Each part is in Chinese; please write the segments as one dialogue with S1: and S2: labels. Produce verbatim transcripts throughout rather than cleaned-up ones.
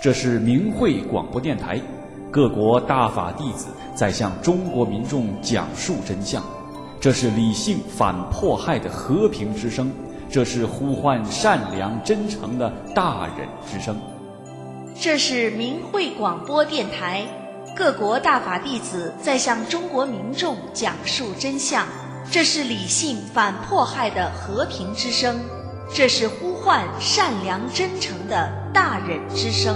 S1: 这是明慧广播电台，各国大法弟子在向中国民众讲述真相。这是理性反迫害的和平之声，这是呼唤善良真诚的大忍之声。
S2: 这是明慧广播电台，各国大法弟子在向中国民众讲述真相。这是理性反迫害的和平之声，这是呼唤善良真诚的大忍之声。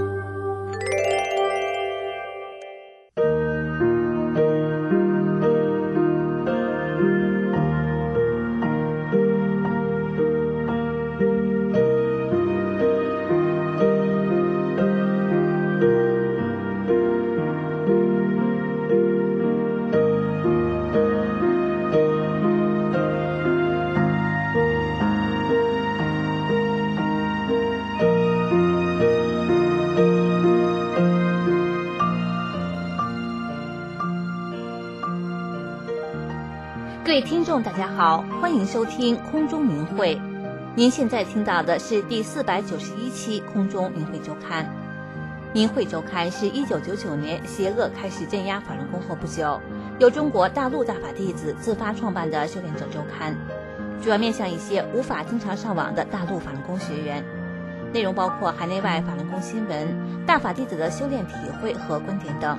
S3: 各位听众大家好，欢迎收听空中明慧。您现在听到的是第四百九十一期空中明慧周刊。明慧周刊是一九九九年邪恶开始镇压法轮功后不久，由中国大陆大法弟子自发创办的修炼者周刊，主要面向一些无法经常上网的大陆法轮功学员，内容包括海内外法轮功新闻、大法弟子的修炼体会和观点等。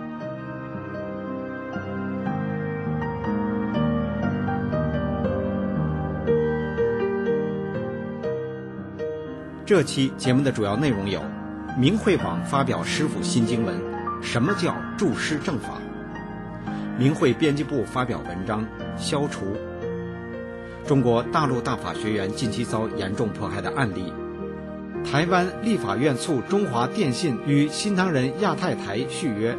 S4: 这期节目的主要内容有：明慧网发表师父新经文，什么叫助师正法？明慧编辑部发表文章，消除中国大陆大法学员近期遭严重迫害的案例。台湾立法院促中华电信与新唐人亚太台续约。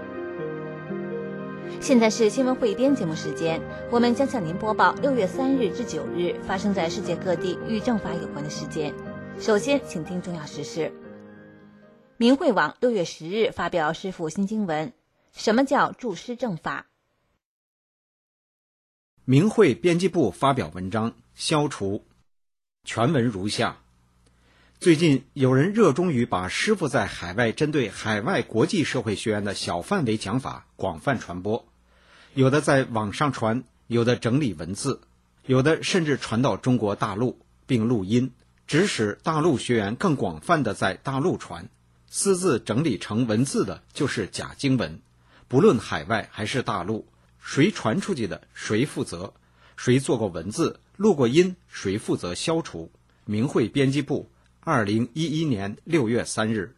S3: 现在是新闻汇编节目时间，我们将向您播报六月三日至九日发生在世界各地与正法有关的事件。首先，请听重要时事。明慧网六月十日发表师父新经文，什么叫助师正法？
S4: 明慧编辑部发表文章，消除。全文如下：最近有人热衷于把师父在海外针对海外国际社会学员的小范围讲法广泛传播，有的在网上传，有的整理文字，有的甚至传到中国大陆并录音，指使大陆学员更广泛地在大陆传，私自整理成文字的就是假经文。不论海外还是大陆，谁传出去的谁负责，谁做过文字录过音谁负责消除。明慧编辑部二零一一年六月三日。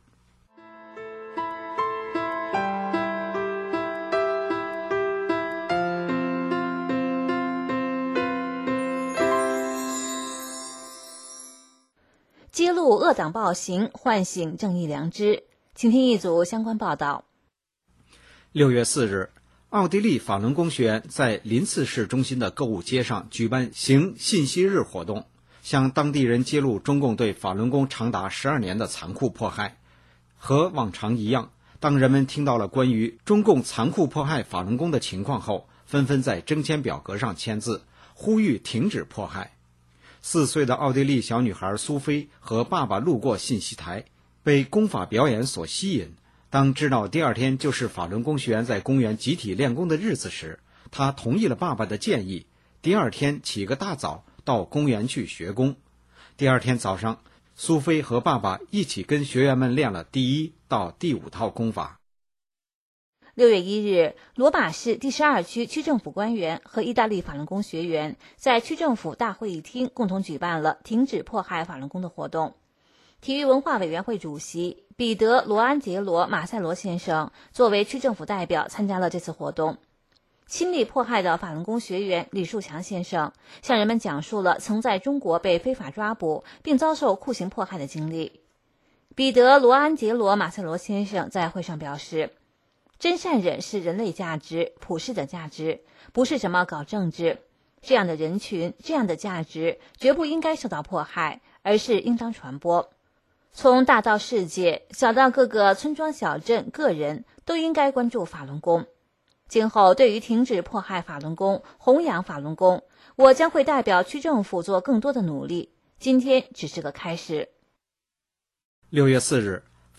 S3: 揭露恶党暴行，唤醒正义良知。请听一组相关报道。
S4: 六月四日，奥地利法轮功学员在林茨市中心的购物街上举办行信息日活动，向当地人揭露中共对法轮功长达十二年的残酷迫害。和往常一样，当人们听到了关于中共残酷迫害法轮功的情况后，纷纷在征签表格上签字，呼吁停止迫害。四岁的奥地利小女孩苏菲和爸爸路过信息台，被功法表演所吸引。当知道第二天就是法轮功学员在公园集体练功的日子时，她同意了爸爸的建议，第二天起个大早到公园去学功。第二天早上，苏菲和爸爸一起跟学员们练了第一到第五套功法。
S3: 六月一日，罗马市第十二区区政府官员和意大利法轮功学员在区政府大会议厅共同举办了停止迫害法轮功的活动。体育文化委员会主席彼得·罗安杰罗·马塞罗先生作为区政府代表参加了这次活动。亲历迫害的法轮功学员李树强先生向人们讲述了曾在中国被非法抓捕并遭受酷刑迫害的经历。彼得·罗安杰罗·马塞罗先生在会上表示，真善忍是人类价值，普世的价值，不是什么搞政治。这样的人群，这样的价值，绝不应该受到迫害，而是应当传播。从大到世界，小到各个村庄小镇，个人都应该关注法轮功。今后对于停止迫害法轮功、弘扬法轮功，我将会代表区政府做更多的努力。今天只是个开始。
S4: 六月四日，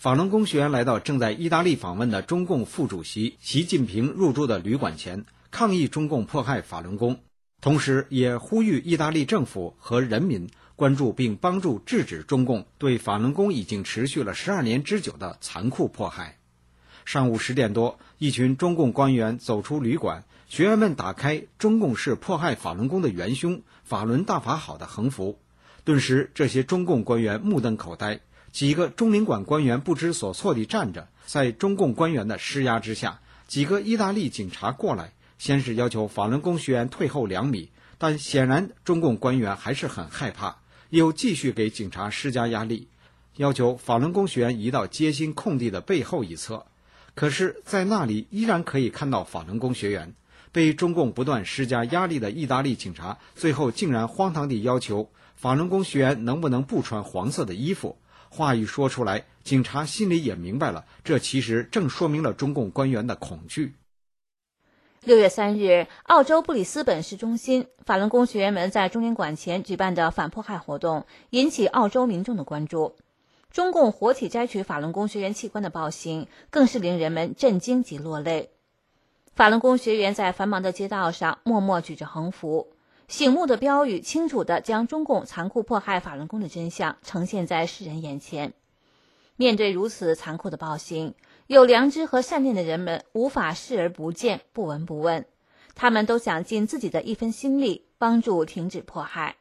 S4: 法轮功学员来到正在意大利访问的中共副主席习近平入住的旅馆前，抗议中共迫害法轮功，同时也呼吁意大利政府和人民关注并帮助制止中共对法轮功已经持续了十二年之久的残酷迫害。上午十点多，一群中共官员走出旅馆，学员们打开中共是迫害法轮功的元凶，法轮大法好的横幅。顿时这些中共官员目瞪口呆，几个中领馆官员不知所措地站着，在中共官员的施压之下，几个意大利警察过来，先是要求法轮功学员退后两米，但显然中共官员还是很害怕，又继续给警察施加压力，要求法轮功学员移到街心空地的背后一侧。可是在那里依然可以看到法轮功学员。被中共不断施加压力的意大利警察最后竟然荒唐地要求法轮功学员能不能不穿黄色的衣服。话一说出来，警察心里也明白了，这其实正说明了中共官员的恐惧。
S3: 六月三日，澳洲布里斯本市中心，法轮功学员们在中领馆前举办的反迫害活动引起澳洲民众的关注。中共活体摘取法轮功学员器官的暴行更是令人们震惊及落泪。法轮功学员在繁忙的街道上默默举着横幅，醒目的标语清楚地将中共残酷迫害法轮功的真相呈现在世人眼前。面对如此残酷的暴行，有良知和善念的人们无法视而不见、不闻不问，他们都想尽自己的一分心力，帮助停止迫害。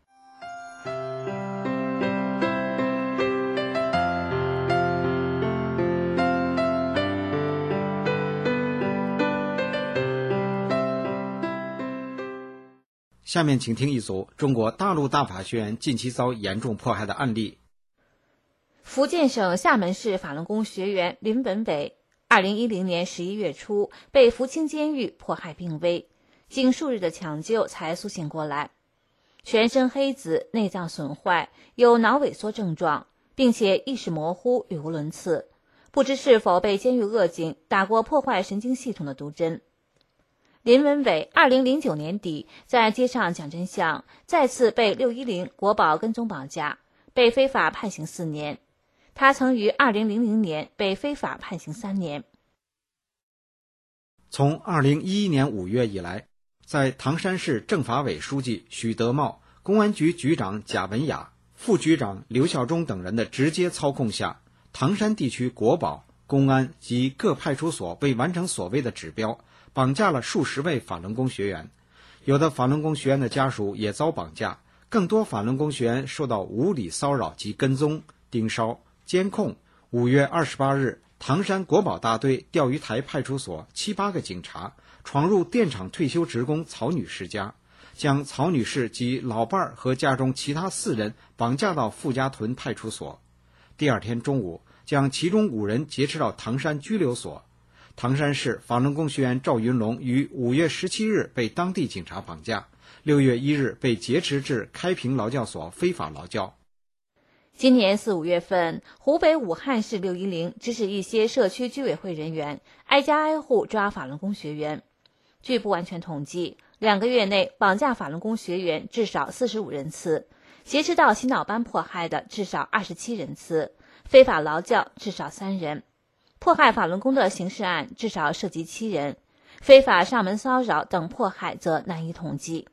S4: 下面请听一组中国大陆大法学员近期遭严重迫害的案例。
S3: 福建省厦门市法轮功学员林文伟，二零一零年十一月初被福清监狱迫害病危，经数日的抢救才苏醒过来，全身黑紫，内脏损坏，有脑萎缩症状，并且意识模糊，语无伦次，不知是否被监狱恶警打过破坏神经系统的毒针。林文伟二零零九年底在街上讲真相，再次被六一零国保跟踪绑架，被非法判刑四年。他曾于二零零零年被非法判刑三年。
S4: 从二零一一年五月以来，在唐山市政法委书记许德茂、公安局局长贾文雅、副局长刘孝忠等人的直接操控下，唐山地区国保、公安及各派出所为完成所谓的指标，绑架了数十位法轮功学员，有的法轮功学员的家属也遭绑架，更多法轮功学员受到无理骚扰及跟踪、盯梢、监控。五月二十八日，唐山国保大队钓鱼台派出所七八个警察闯入电厂退休职工曹女士家，将曹女士及老伴儿和家中其他四人绑架到傅家屯派出所。第二天中午，将其中五人劫持到唐山拘留所。唐山市法轮功学员赵云龙于五月十七日被当地警察绑架，六月一日被劫持至开平劳教所非法劳教。
S3: 今年四五月份，湖北武汉市六一零指使一些社区居委会人员挨家挨户抓法轮功学员。据不完全统计，两个月内绑架法轮功学员至少四十五人次，劫持到洗脑班迫害的至少二十七人次，非法劳教至少三人。迫害法轮功的刑事案至少涉及七人，非法上门骚扰等迫害则难以统计。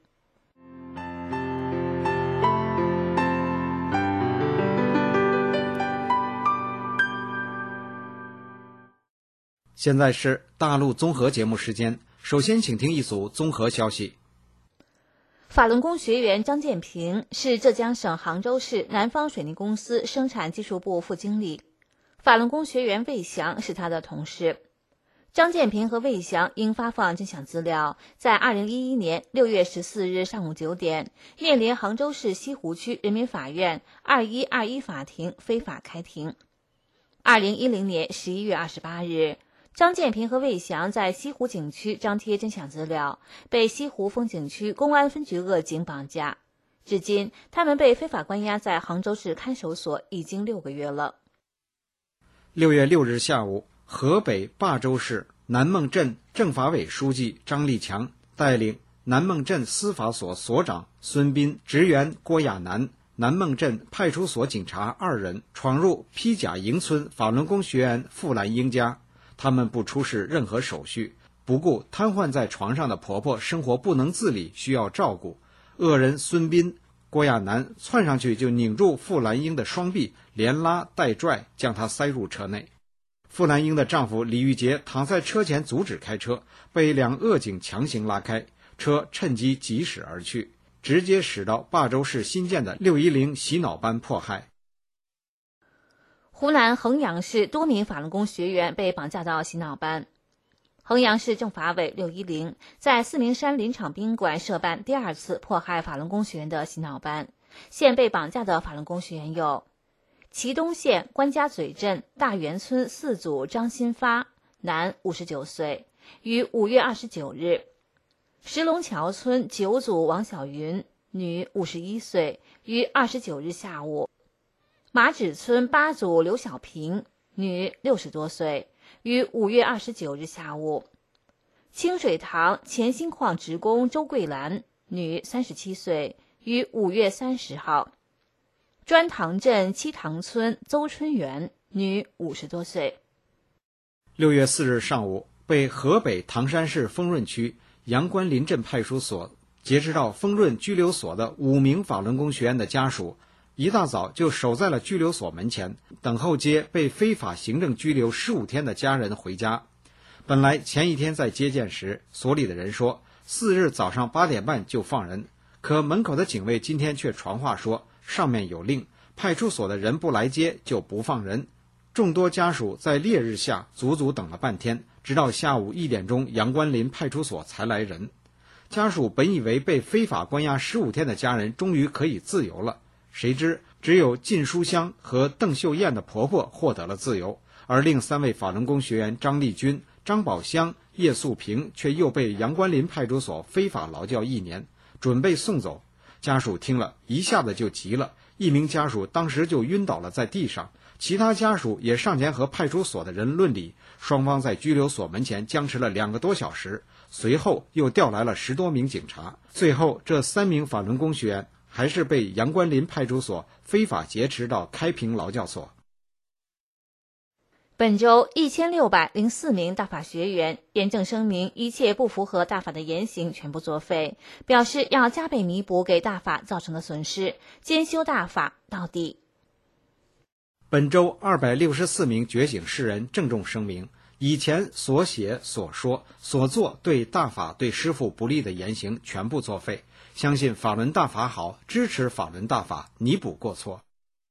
S4: 现在是大陆综合节目时间，首先请听一组综合消息。
S3: 法轮功学员张建平是浙江省杭州市南方水泥公司生产技术部副经理，法轮功学员魏翔是他的同事。张建平和魏翔因发放真相资料，在二零一一年六月十四日上午九点，面临杭州市西湖区人民法院二一二一法庭非法开庭。二零一零年十一月二十八日，张建平和魏翔在西湖景区张贴真相资料，被西湖风景区公安分局恶警绑架。至今，他们被非法关押在杭州市看守所已经六个月了。
S4: 六月六日下午，河北霸州市南孟镇政法委书记张立强带领南孟镇司法所所长孙斌、职员郭亚楠、 南孟镇派出所警察二人闯入披甲营村法轮功学员傅兰英家，他们不出示任何手续，不顾瘫痪在床上的婆婆生活不能自理，需要照顾。恶人孙斌、郭亚楠窜上去就拧住傅兰英的双臂，连拉带拽将她塞入车内。傅兰英的丈夫李玉杰躺在车前阻止开车，被两恶警强行拉开，车趁机疾驶而去，直接驶到霸州市新建的六一零洗脑班迫害。
S3: 湖南衡阳市多名法轮功学员被绑架到洗脑班。衡阳市政法委六一零在四明山林场宾馆设办第二次迫害法轮功学员的洗脑班，现被绑架的法轮功学员有祁东县关家嘴镇大源村四组张新发，男，五十九岁，于五月二十九日；石龙桥村九组王小云，女，五十一岁，于二十九日下午；马址村八组刘小平，女，六十多岁，于五月二十九日下午；清水塘前锌矿职工周桂兰，女，三十七岁，于五月三十号；砖塘镇七塘村邹春元，女，五十多岁。
S4: 六月四日上午，被河北唐山市丰润区阳关林镇派出所截持到丰润拘留所的五名法轮功学员的家属，一大早就守在了拘留所门前，等候接被非法行政拘留十五天的家人回家。本来前一天在接见时，所里的人说四日早上八点半就放人，可门口的警卫今天却传话说上面有令，派出所的人不来接就不放人。众多家属在烈日下足足等了半天，直到下午一点钟阳关林派出所才来人。家属本以为被非法关押十五天的家人终于可以自由了，谁知只有靳书香和邓秀燕的婆婆获得了自由，而另三位法轮功学员张丽君、张宝香、叶素平却又被阳关林派出所非法劳教一年，准备送走。家属听了一下子就急了，一名家属当时就晕倒了在地上，其他家属也上前和派出所的人论理，双方在拘留所门前僵持了两个多小时，随后又调来了十多名警察，最后这三名法轮功学员还是被阳关林派出所非法劫持到开平劳教所。
S3: 本周一千六百零四名大法学员严正声明一切不符合大法的言行全部作废，表示要加倍弥补给大法造成的损失，坚修大法到底。
S4: 本周二百六十四名觉醒世人郑重声明，以前所写所说所做对大法对师父不利的言行全部作废，相信法轮大法好，支持法轮大法，弥补过错。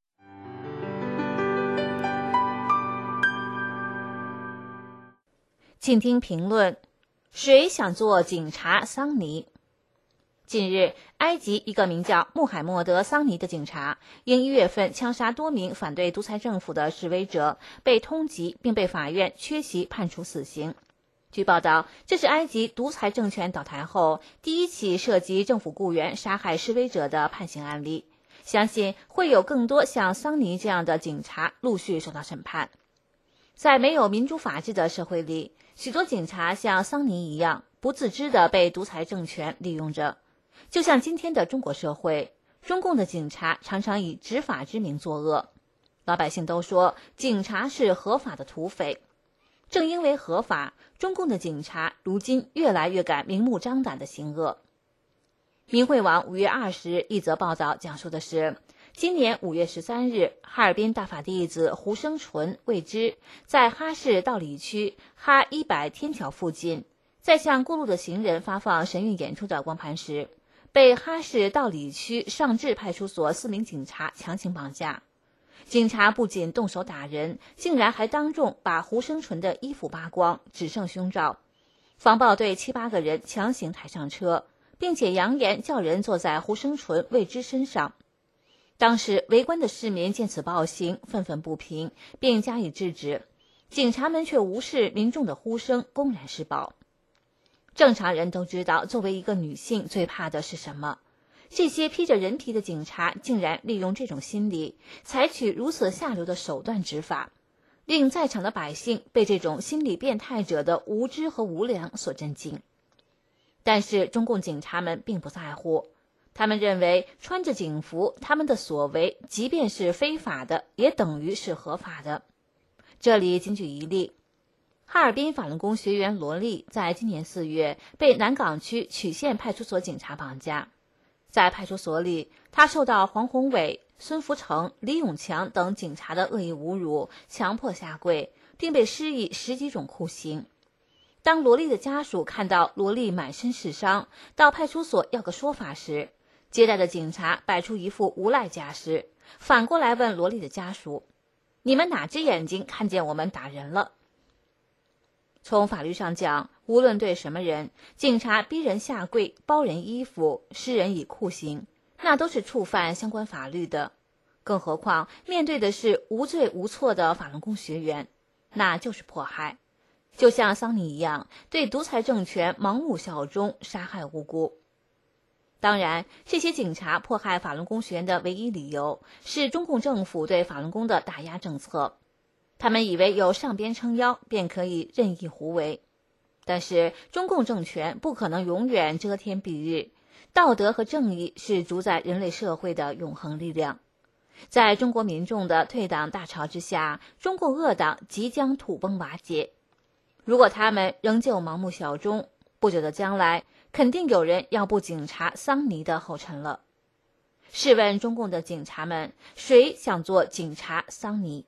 S3: 请听评论：谁想做警察桑尼？近日，埃及一个名叫穆罕默德·桑尼的警察，因一月份枪杀多名反对独裁政府的示威者，被通缉并被法院缺席判处死刑。据报道，这是埃及独裁政权倒台后第一起涉及政府雇员杀害示威者的判刑案例。相信会有更多像桑尼这样的警察陆续受到审判。在没有民主法治的社会里，许多警察像桑尼一样，不自知地被独裁政权利用着。就像今天的中国社会，中共的警察常常以执法之名作恶。老百姓都说警察是合法的土匪。正因为合法，中共的警察如今越来越敢明目张胆的行恶。明慧网五月二十日一则报道讲述的是，今年五月十三日，哈尔滨大法弟子胡生纯未知在哈市道里区哈一百天桥附近，在向过路的行人发放神韵演出的光盘时，被哈市道里区上志派出所四名警察强行绑架。警察不仅动手打人，竟然还当众把胡生纯的衣服扒光，只剩胸罩。防暴队七八个人强行抬上车，并且扬言叫人坐在胡生纯未知身上。当时围观的市民见此暴行，愤愤不平，并加以制止，警察们却无视民众的呼声，公然施暴。正常人都知道，作为一个女性最怕的是什么？这些披着人皮的警察竟然利用这种心理，采取如此下流的手段执法，令在场的百姓被这种心理变态者的无知和无良所震惊。但是中共警察们并不在乎， 他们认为穿着警服，他们的所为即便是非法的，也等于是合法的。这里仅举一例，哈尔滨法轮功学员罗丽在今年四月被南岗区曲县派出所警察绑架。在派出所里，他受到黄宏伟、孙福成、李永强等警察的恶意侮辱，强迫下跪，并被施以十几种酷刑。当罗丽的家属看到罗丽满身是伤，到派出所要个说法时，接待的警察摆出一副无赖架势，反过来问罗丽的家属：你们哪只眼睛看见我们打人了？从法律上讲，无论对什么人，警察逼人下跪、剥人衣服、施人以酷刑，那都是触犯相关法律的。更何况面对的是无罪无错的法轮功学员，那就是迫害。就像桑尼一样，对独裁政权盲目效忠，杀害无辜。当然，这些警察迫害法轮功学员的唯一理由是中共政府对法轮功的打压政策。他们以为有上边撑腰，便可以任意胡为。但是中共政权不可能永远遮天蔽日，道德和正义是主宰人类社会的永恒力量。在中国民众的退党大潮之下，中共恶党即将土崩瓦解。如果他们仍旧盲目效忠，不久的将来肯定有人要步警察桑尼的后尘了。试问中共的警察们，谁想做警察桑尼？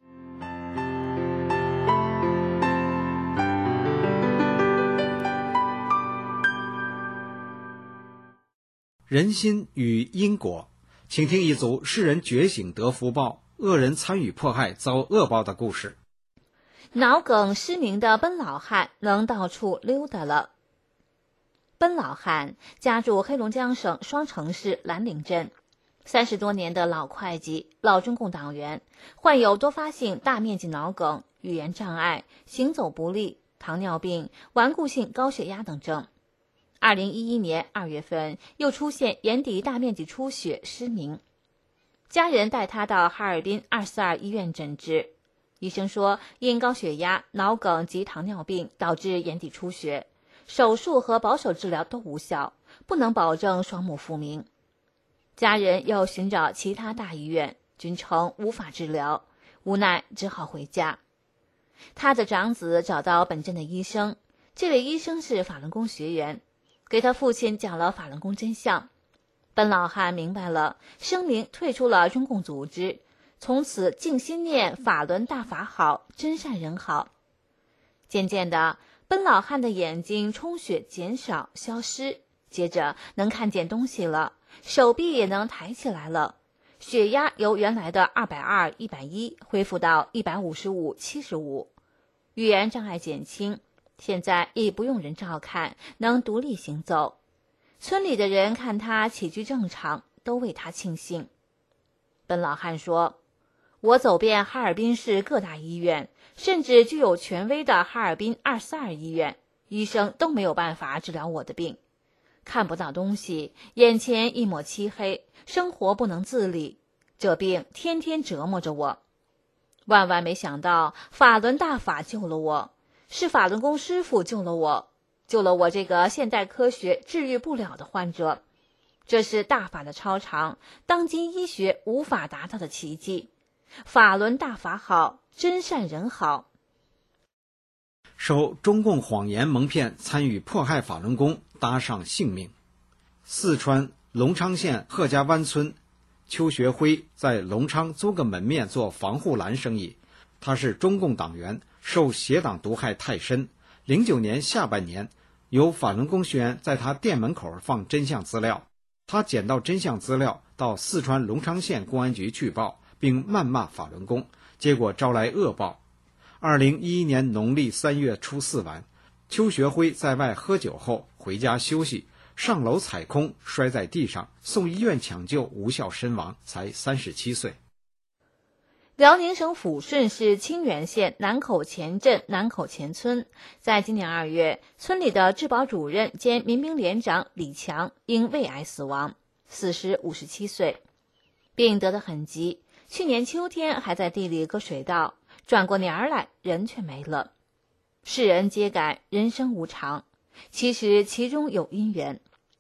S4: 人心与因果，请听一组世人觉醒得福报，恶人参与迫害遭恶报的故事。
S3: 脑梗失明的奔老汉能到处溜达了。奔老汉家住黑龙江省双城市蓝岭镇，三十多年的老会计、老中共党员，患有多发性大面积脑梗、语言障碍、行走不利、糖尿病、顽固性高血压等症。二零一一年二月份又出现眼底大面积出血，失明。家人带他到哈尔滨二四二医院诊治，医生说因高血压、脑梗及糖尿病导致眼底出血，手术和保守治疗都无效，不能保证双目复明。家人又寻找其他大医院，均称无法治疗，无奈只好回家。他的长子找到本镇的医生，这位医生是法轮功学员，给他父亲讲了法轮功真相。奔老汉明白了，声明退出了中共组织，从此静心念法轮大法好，真善人好。渐渐的，奔老汉的眼睛充血减少消失，接着能看见东西了，手臂也能抬起来了，血压由原来的二百二、一百一恢复到一百五十五、七十五，语言障碍减轻，现在已不用人照看，能独立行走。村里的人看他起居正常，都为他庆幸。奔老汉说，我走遍哈尔滨市各大医院，甚至具有权威的哈尔滨二四二医院，医生都没有办法治疗我的病。看不到东西，眼前一抹漆黑，生活不能自理，这病天天折磨着我。万万没想到，法轮大法救了我，是法轮功师傅救了我，救了我这个现代科学治愈不了的患者。这是大法的超常，当今医学无法达到的奇迹。法轮大法好，真善人好。
S4: 受中共谎言蒙骗，参与迫害法轮功，搭上性命。四川隆昌县贺家湾村，邱学辉在隆昌租个门面做防护栏生意。他是中共党员，受邪党毒害太深。零九年下半年，有法轮功学员在他店门口放真相资料，他捡到真相资料，到四川隆昌县公安局举报，并谩骂法轮功，结果招来恶报。二零一一年农历三月初四晚，邱学辉在外喝酒后回家休息，上楼踩空，摔在地上，送医院抢救无效身亡，才三十七岁。
S3: 辽宁省抚顺市清源县南口前镇南口前村，在今年二月，村里的治保主任兼民兵连长李强因胃癌死亡，死时五十七岁，病得得很急，去年秋天还在地里割水稻，转过年儿来人却没了。世人皆感人生无常，其实其中有因缘。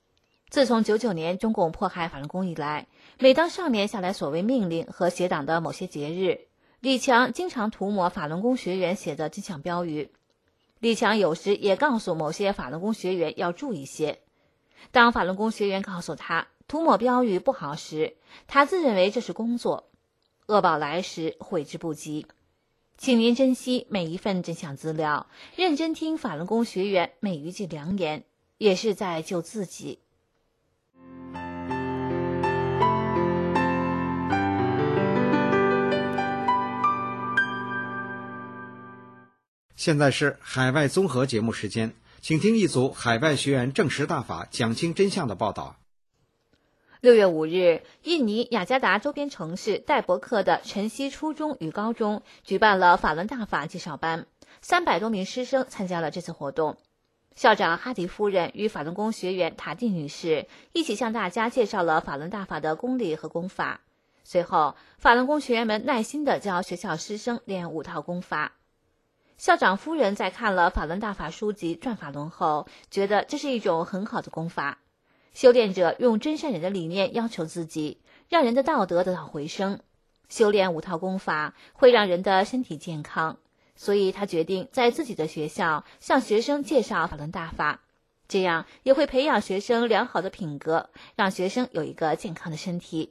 S3: 自从九九年中共迫害法轮功以来，每当上面下来所谓命令和协党的某些节日，李强经常涂抹法轮功学员写的金像标语。李强有时也告诉某些法轮功学员要注意些。当法轮功学员告诉他涂抹标语不好时，他自认为这是工作，恶报来时悔之不及。请您珍惜每一份真相资料，认真听法轮功学员每一句良言，也是在救自己。
S4: 现在是海外综合节目时间，请听一组海外学员证实大法、讲清真相的报道。
S3: 六月五日，印尼雅加达周边城市戴伯克的晨曦初中与高中举办了法轮大法介绍班，三百多名师生参加了这次活动。校长哈迪夫人与法轮功学员塔蒂女士一起向大家介绍了法轮大法的功理和功法。随后，法轮功学员们耐心地教学校师生练五套功法。校长夫人在看了法轮大法书籍《转法轮》后，觉得这是一种很好的功法。修炼者用真善忍的理念要求自己，让人的道德得到回升。修炼五套功法会让人的身体健康，所以他决定在自己的学校向学生介绍法轮大法，这样也会培养学生良好的品格，让学生有一个健康的身体。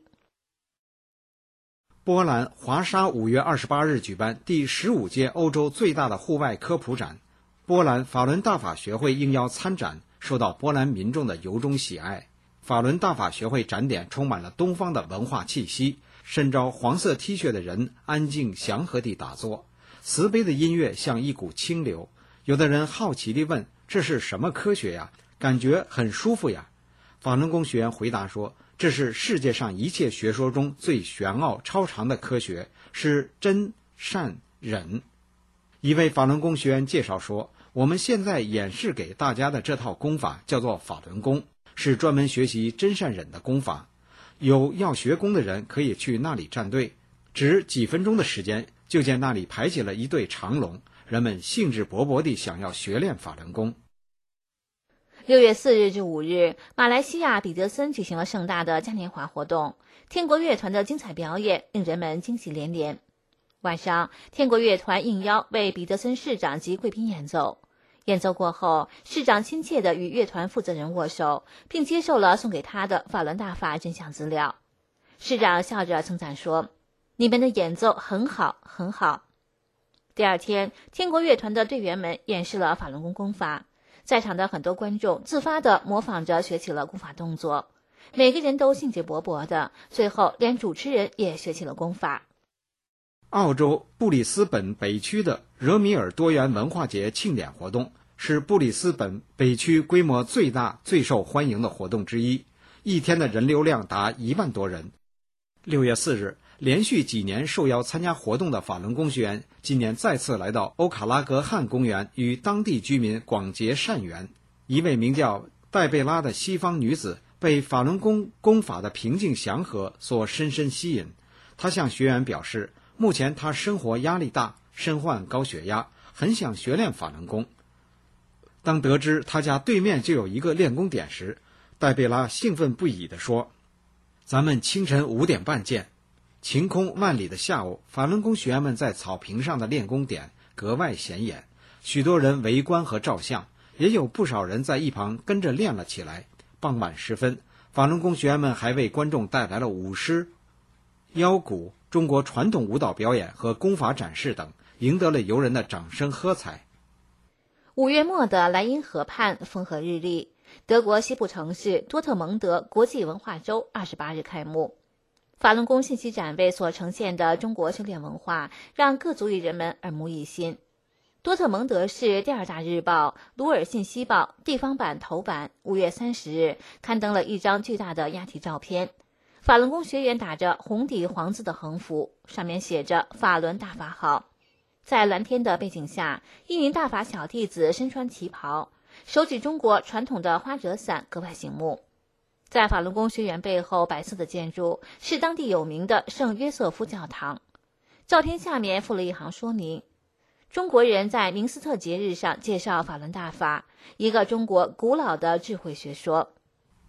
S4: 波兰华沙五月二十八日举办第十五届欧洲最大的户外科普展，波兰法轮大法学会应邀参展，受到波兰民众的由衷喜爱。法轮大法学会展点充满了东方的文化气息，身着黄色 T 恤的人安静祥和地打坐，慈悲的音乐像一股清流。有的人好奇地问，这是什么科学呀？感觉很舒服呀。法轮功学员回答说，这是世界上一切学说中最玄奥超常的科学，是真善忍。一位法轮功学员介绍说，我们现在演示给大家的这套功法叫做法轮功，是专门学习真善忍的功法。有要学功的人可以去那里站队，只几分钟的时间，就见那里排起了一队长龙，人们兴致勃勃地想要学练法轮功。
S3: 六月四日至五日，马来西亚彼得森举行了盛大的嘉年华活动，天国乐团的精彩表演令人们惊喜连连。晚上，天国乐团应邀为彼得森市长及贵宾演奏。演奏过后，市长亲切地与乐团负责人握手，并接受了送给他的法轮大法真相资料。市长笑着称赞说，你们的演奏很好很好。第二天，天国乐团的队员们演示了法轮功功法，在场的很多观众自发地模仿着学起了功法动作，每个人都兴致勃勃的，最后连主持人也学起了功法。
S4: 澳洲布里斯本北区的热米尔多元文化节庆典活动是布里斯本北区规模最大、最受欢迎的活动之一，一天的人流量达一万多人。六月四日，连续几年受邀参加活动的法轮功学员今年再次来到欧卡拉格汉公园，与当地居民广结善缘。一位名叫戴贝拉的西方女子被法轮功功法的平静祥和所深深吸引，她向学员表示，目前她生活压力大，身患高血压，很想学练法轮功。当得知他家对面就有一个练功点时，戴贝拉兴奋不已地说，咱们清晨五点半见。晴空万里的下午，法轮功学员们在草坪上的练功点格外显眼，许多人围观和照相，也有不少人在一旁跟着练了起来。傍晚时分，法轮功学员们还为观众带来了舞狮、腰鼓、中国传统舞蹈表演和功法展示等，赢得了游人的掌声喝彩。
S3: 五月末的莱茵河畔风和日丽，德国西部城市多特蒙德国际文化周二十八日开幕。法轮功信息展位所呈现的中国修炼文化，让各族裔人们耳目一新。多特蒙德市第二大日报《鲁尔信息报》地方版头版五月三十日刊登了一张巨大的压体照片，法轮功学员打着红底黄字的横幅，上面写着法轮大法好。在蓝天的背景下，一名大法小弟子身穿旗袍，手举中国传统的花折伞，格外醒目。在法轮功学员背后白色的建筑是当地有名的圣约瑟夫教堂。照片下面附了一行说明，中国人在明斯特节日上介绍法轮大法，一个中国古老的智慧学说。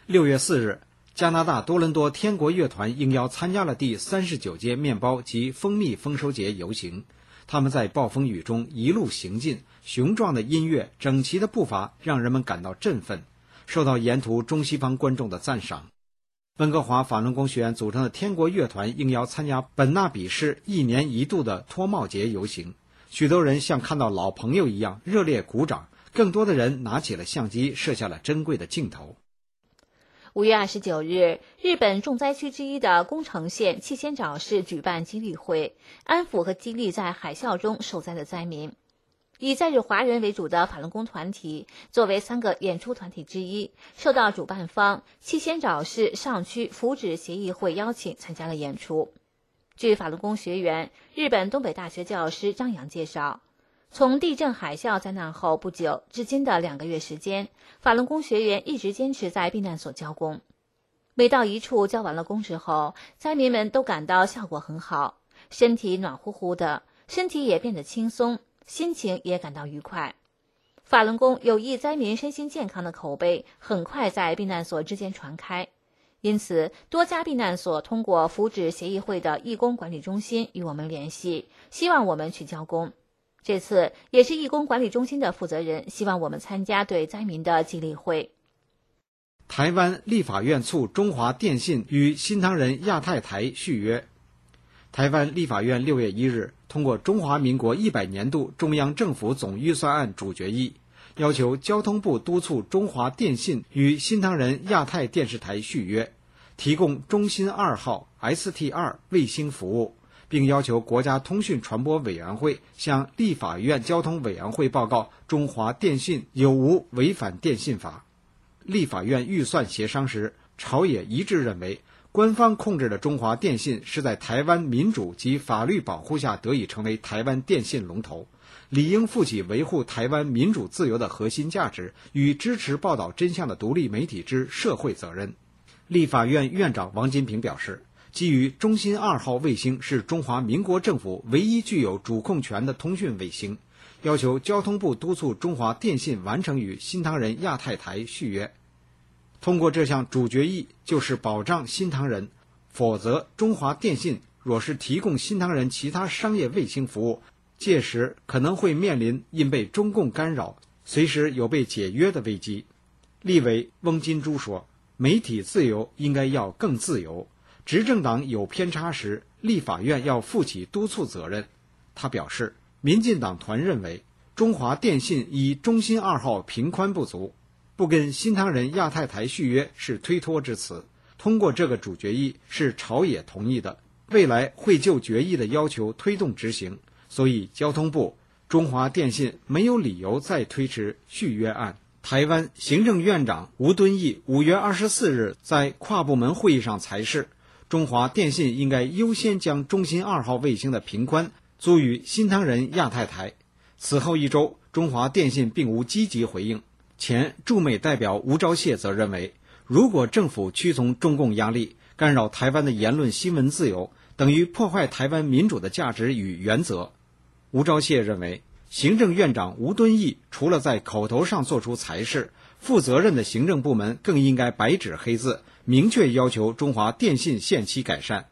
S4: 六月四日，加拿大多伦多天国乐团应邀参加了第三十九届面包及蜂蜜丰收节游行。他们在暴风雨中一路行进，雄壮的音乐、整齐的步伐让人们感到振奋，受到沿途中西方观众的赞赏。温哥华法轮功学院组成的天国乐团应邀参加本纳比市一年一度的脱帽节游行，许多人像看到老朋友一样热烈鼓掌，更多的人拿起了相机，摄下了珍贵的镜头。
S3: 五月二十九日，日本重灾区之一的宫城县七仙沼市举办激励会，安抚和激励在海啸中受灾的灾民。以在日华人为主的法轮功团体作为三个演出团体之一，受到主办方七仙沼市上区福祉协议会邀请参加了演出。据法轮功学员、日本东北大学教师张扬介绍，从地震海啸灾难后不久至今的两个月时间，法轮功学员一直坚持在避难所教功。每到一处教完了功之后，灾民们都感到效果很好，身体暖乎乎的，身体也变得轻松，心情也感到愉快。法轮功有益灾民身心健康的口碑很快在避难所之间传开，因此多家避难所通过福祉协议会的义工管理中心与我们联系，希望我们去教功。这次也是义工管理中心的负责人希望我们参加对灾民的激励会。
S4: 台湾立法院促中华电信与新唐人亚太台续约。台湾立法院六月一日通过中华民国一百年度中央政府总预算案主决议，要求交通部督促中华电信与新唐人亚太电视台续约，提供中新二号 S T 二 卫星服务，并要求国家通讯传播委员会向立法院交通委员会报告中华电信有无违反电信法。立法院预算协商时，朝野一致认为，官方控制的中华电信是在台湾民主及法律保护下得以成为台湾电信龙头，理应负起维护台湾民主自由的核心价值与支持报道真相的独立媒体之社会责任。立法院院长王金平表示，基于中新二号卫星是中华民国政府唯一具有主控权的通讯卫星，要求交通部督促中华电信完成与新唐人亚太台续约。通过这项主决议就是保障新唐人，否则中华电信若是提供新唐人其他商业卫星服务，届时可能会面临因被中共干扰，随时有被解约的危机。立委翁金珠说，媒体自由应该要更自由，执政党有偏差时，立法院要负起督促责任。他表示，民进党团认为中华电信以中新二号频宽不足，不跟新唐人亚太台续约是推脱之词。通过这个主决议是朝野同意的，未来会就决议的要求推动执行，所以交通部、中华电信没有理由再推迟续约案。台湾行政院长吴敦义五月二十四日在跨部门会议上裁示，中华电信应该优先将中新二号卫星的频宽租予新唐人亚太台。此后一周，中华电信并无积极回应。前驻美代表吴钊燮则认为，如果政府屈从中共压力，干扰台湾的言论新闻自由，等于破坏台湾民主的价值与原则。吴钊燮认为，行政院长吴敦义除了在口头上做出裁示，负责任的行政部门更应该白纸黑字，明确要求中华电信限期改善。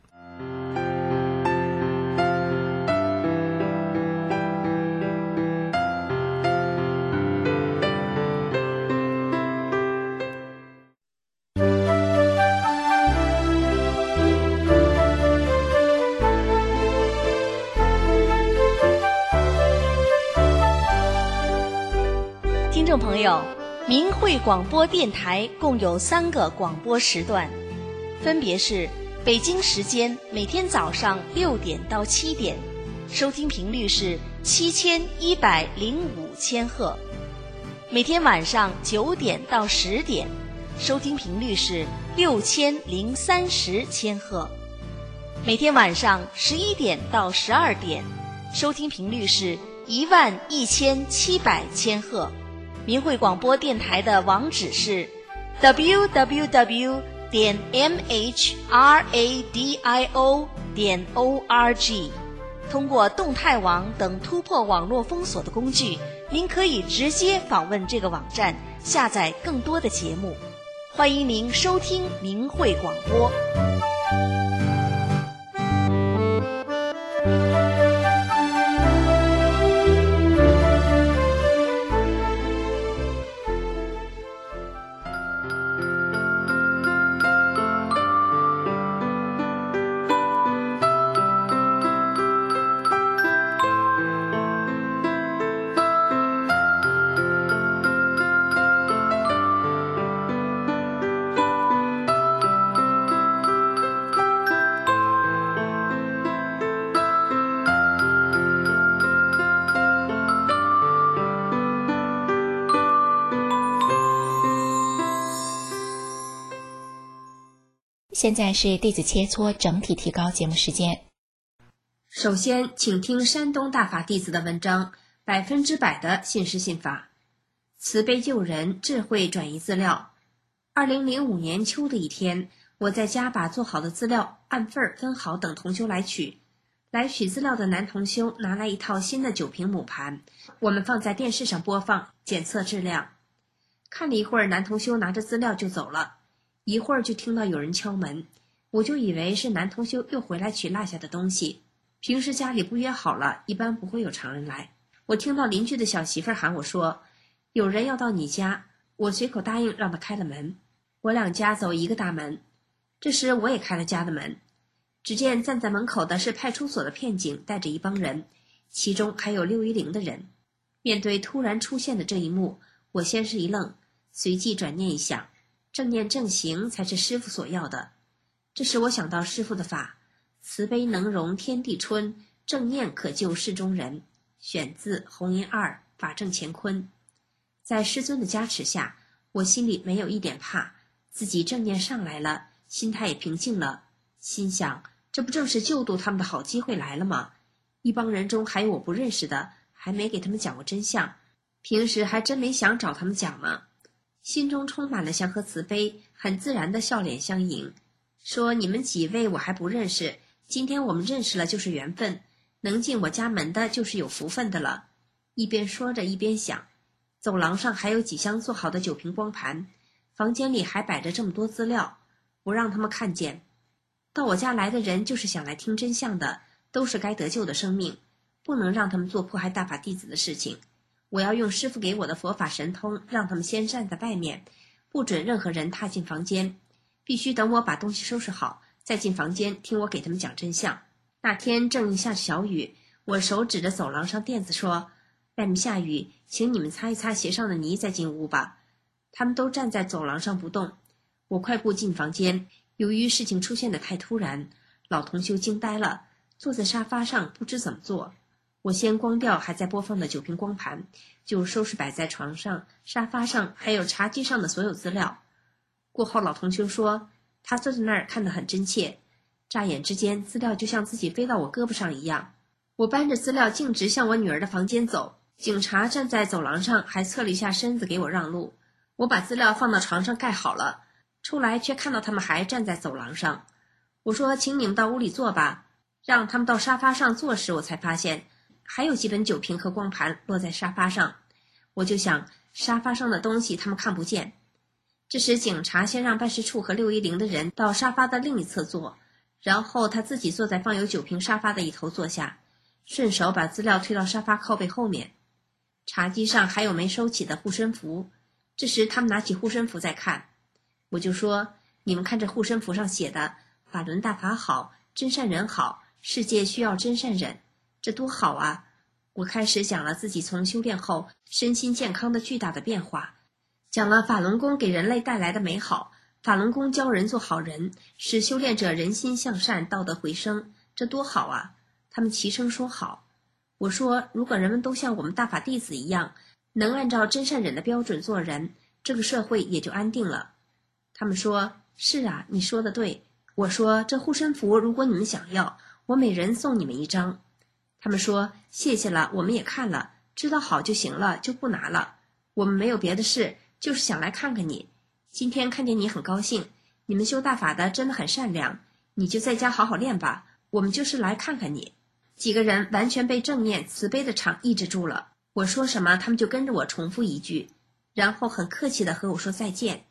S2: 听众朋友，明慧广播电台共有三个广播时段，分别是北京时间每天早上六点到七点，收听频率是七千一百零五千赫；每天晚上九点到十点，收听频率是六千零三十千赫；每天晚上十一点到十二点，收听频率是一万一千七百千赫。明慧广播电台的网址是 double-u double-u double-u 点 m h radio 点 org。通过动态网等突破网络封锁的工具，您可以直接访问这个网站，下载更多的节目。 欢迎您收听明慧广播。
S5: 现在是弟子切磋整体提高节目时间。首先，请听山东大法弟子的文章，百分之百的信师信法，慈悲救人，智慧转移资料。二零零五年秋的一天，我在家把做好的资料按份儿分好，等同修来取。来取资料的男同修拿来一套新的酒瓶母盘，我们放在电视上播放，检测质量。看了一会儿，男同修拿着资料就走了。一会儿就听到有人敲门，我就以为是男同修又回来取落下的东西。平时家里不约好了，一般不会有常人来。我听到邻居的小媳妇喊我说，有人要到你家，我随口答应让他开了门。我两家走一个大门，这时我也开了家的门。只见站在门口的是派出所的片警，带着一帮人，其中还有六一零的人。面对突然出现的这一幕，我先是一愣，随即转念一想，正念正行才是师父所要的。这时我想到师父的法，慈悲能容天地春，正念可救世中人，选自弘音二法正乾坤。在师尊的加持下，我心里没有一点怕，自己正念上来了，心态也平静了，心想这不正是救度他们的好机会来了吗？一帮人中还有我不认识的，还没给他们讲过真相，平时还真没想找他们讲呢。心中充满了祥和慈悲，很自然的笑脸相迎，说你们几位我还不认识，今天我们认识了就是缘分，能进我家门的就是有福分的了。一边说着一边想，走廊上还有几箱做好的酒瓶光盘，房间里还摆着这么多资料，不让他们看见。到我家来的人就是想来听真相的，都是该得救的生命，不能让他们做迫害大法弟子的事情。我要用师父给我的佛法神通，让他们先站在外面，不准任何人踏进房间，必须等我把东西收拾好，再进房间听我给他们讲真相。那天正下着小雨，我手指着走廊上垫子说，外面下雨，请你们擦一擦鞋上的泥再进屋吧。他们都站在走廊上不动。我快步进房间，由于事情出现的太突然，老同修惊呆了，坐在沙发上不知怎么做。我先关掉还在播放的酒瓶光盘，就收拾摆在床上、沙发上还有茶几上的所有资料。过后老同修说，他坐在那儿看得很真切，乍眼之间资料就像自己飞到我胳膊上一样。我搬着资料径直向我女儿的房间走，警察站在走廊上还侧了一下身子给我让路。我把资料放到床上盖好了，出来却看到他们还站在走廊上。我说请你们到屋里坐吧，让他们到沙发上坐时，我才发现还有几本酒瓶和光盘落在沙发上。我就想沙发上的东西他们看不见。这时警察先让办事处和六一零的人到沙发的另一侧坐，然后他自己坐在放有酒瓶沙发的一头坐下，顺手把资料推到沙发靠背后面。茶几上还有没收起的护身符，这时他们拿起护身符在看。我就说，你们看这护身符上写的，法轮大法好，真善人好，世界需要真善忍，这多好啊！我开始讲了自己从修炼后身心健康的巨大的变化，讲了法轮功给人类带来的美好，法轮功教人做好人，使修炼者人心向善，道德回升，这多好啊！他们齐声说好。我说，如果人们都像我们大法弟子一样，能按照真善忍的标准做人，这个社会也就安定了。他们说，是啊，你说的对。我说，这护身符如果你们想要，我每人送你们一张。他们说，谢谢了，我们也看了，知道好就行了，就不拿了。我们没有别的事，就是想来看看你。今天看见你很高兴，你们修大法的真的很善良，你就在家好好练吧，我们就是来看看你。几个人完全被正念慈悲的场抑制住了，我说什么他们就跟着我重复一句，然后很客气地和我说再见。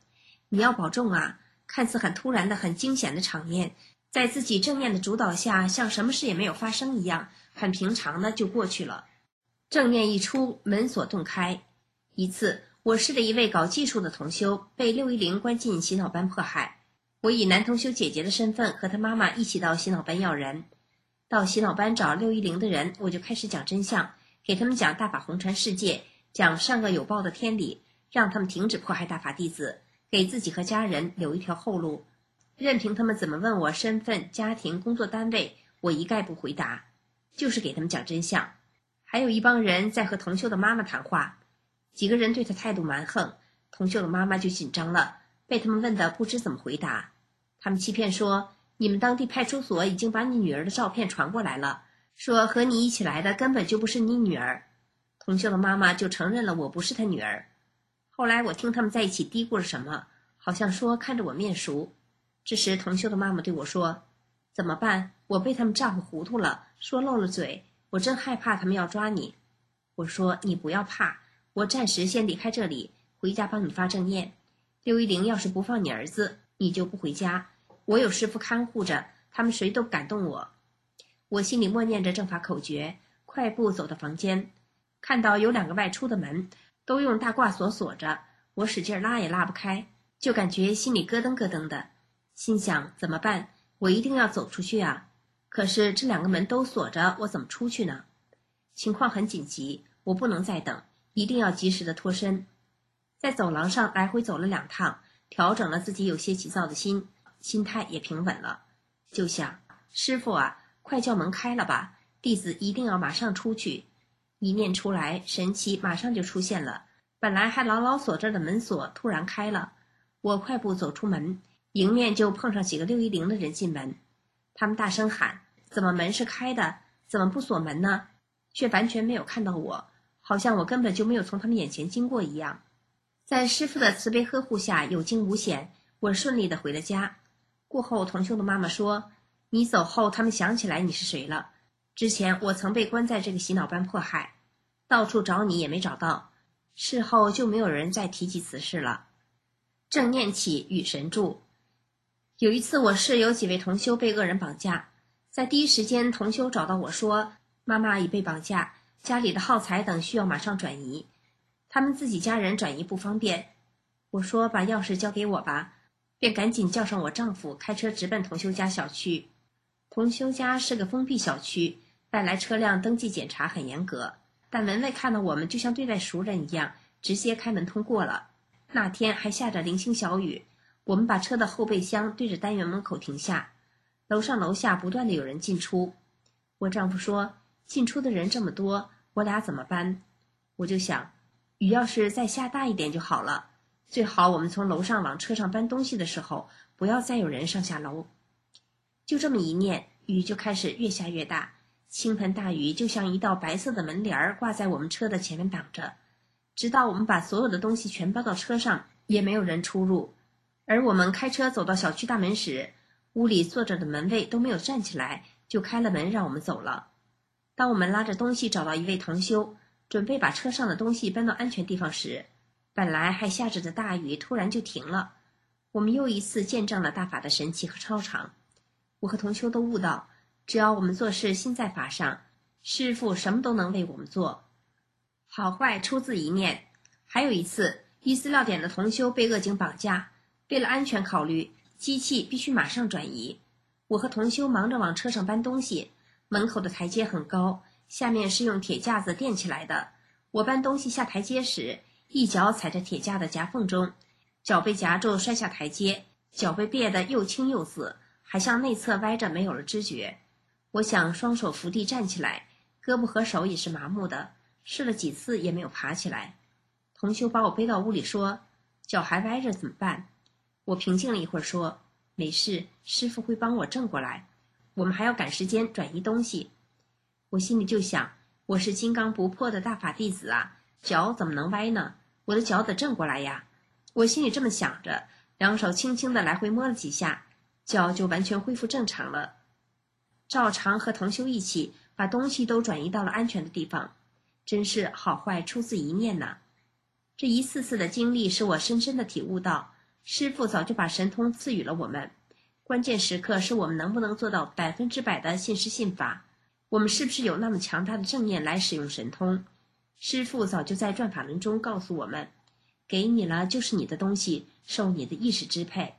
S5: 你要保重啊！看似很突然的、很惊险的场面，在自己正念的主导下，像什么事也没有发生一样，很平常的就过去了。正念一出，门锁洞开。一次，我市的一位搞技术的同修被六一零关进洗脑班迫害，我以男同修姐姐的身份和他妈妈一起到洗脑班要人。到洗脑班找六一零的人，我就开始讲真相，给他们讲大法红传世界，讲善恶有报的天理，让他们停止迫害大法弟子，给自己和家人留一条后路。任凭他们怎么问我身份、家庭、工作单位，我一概不回答，就是给他们讲真相。还有一帮人在和同修的妈妈谈话，几个人对他态度蛮横，同修的妈妈就紧张了，被他们问得不知怎么回答。他们欺骗说，你们当地派出所已经把你女儿的照片传过来了，说和你一起来的根本就不是你女儿。同修的妈妈就承认了我不是她女儿。后来我听他们在一起嘀咕了什么，好像说看着我面熟。这时同修的妈妈对我说，怎么办？我被他们诈唬糊涂了，说漏了嘴，我真害怕他们要抓你。我说你不要怕，我暂时先离开这里，回家帮你发正念。六一零要是不放你儿子，你就不回家，我有师父看护着，他们谁都不敢动我。我心里默念着正法口诀，快步走到房间，看到有两个外出的门都用大挂锁锁着，我使劲拉也拉不开，就感觉心里咯噔咯噔的，心想怎么办？我一定要走出去啊！可是这两个门都锁着，我怎么出去呢？情况很紧急，我不能再等，一定要及时的脱身。在走廊上来回走了两趟，调整了自己有些急躁的心，心态也平稳了，就想师父啊，快叫门开了吧，弟子一定要马上出去。一念出来，神奇马上就出现了，本来还牢牢锁着的门锁突然开了，我快步走出门，迎面就碰上几个六一零的人进门，他们大声喊，怎么门是开的，怎么不锁门呢？却完全没有看到我，好像我根本就没有从他们眼前经过一样。在师父的慈悲呵护下，有惊无险，我顺利的回了家。过后同修的妈妈说，你走后他们想起来你是谁了，之前我曾被关在这个洗脑班迫害，到处找你也没找到，事后就没有人再提及此事了。正念起与神助。有一次我市有几位同修被恶人绑架，在第一时间同修找到我说，妈妈已被绑架，家里的耗材等需要马上转移，他们自己家人转移不方便。我说把钥匙交给我吧，便赶紧叫上我丈夫，开车直奔同修家小区。同修家是个封闭小区，外来车辆登记检查很严格，但门卫看到我们就像对待熟人一样，直接开门通过了。那天还下着零星小雨，我们把车的后备箱对着单元门口停下，楼上楼下不断的有人进出。我丈夫说，进出的人这么多，我俩怎么办？我就想，雨要是再下大一点就好了，最好我们从楼上往车上搬东西的时候，不要再有人上下楼。就这么一念，雨就开始越下越大，倾盆大雨就像一道白色的门帘儿挂在我们车的前面挡着，直到我们把所有的东西全搬到车上，也没有人出入。而我们开车走到小区大门时，屋里坐着的门卫都没有站起来，就开了门让我们走了。当我们拉着东西找到一位同修，准备把车上的东西搬到安全地方时，本来还下着的大雨突然就停了。我们又一次见证了大法的神奇和超常。我和同修都悟到，只要我们做事心在法上，师父什么都能为我们做。好坏出自一念。还有一次，伊斯料点的同修被恶警绑架，为了安全考虑，机器必须马上转移。我和同修忙着往车上搬东西，门口的台阶很高，下面是用铁架子垫起来的。我搬东西下台阶时，一脚踩在铁架的夹缝中，脚被夹住摔下台阶，脚被别得又青又紫，还向内侧歪着没有了知觉。我想双手扶地站起来，胳膊和手也是麻木的，试了几次也没有爬起来。同修把我背到屋里说，脚还歪着怎么办？我平静了一会儿说，没事，师父会帮我正过来，我们还要赶时间转移东西。我心里就想，我是金刚不破的大法弟子啊，脚怎么能歪呢？我的脚得正过来呀。我心里这么想着，两手轻轻地来回摸了几下，脚就完全恢复正常了。照常和同修一起把东西都转移到了安全的地方，真是好坏出自一念呐。这一次次的经历使我深深地体悟到， 师父早就把神通赐予了我们，关键时刻是我们能不能做到百分之百的信师信法，我们是不是有那么强大的正念来使用神通。师父早就在转法轮中告诉我们，给你了就是你的东西，受你的意识支配。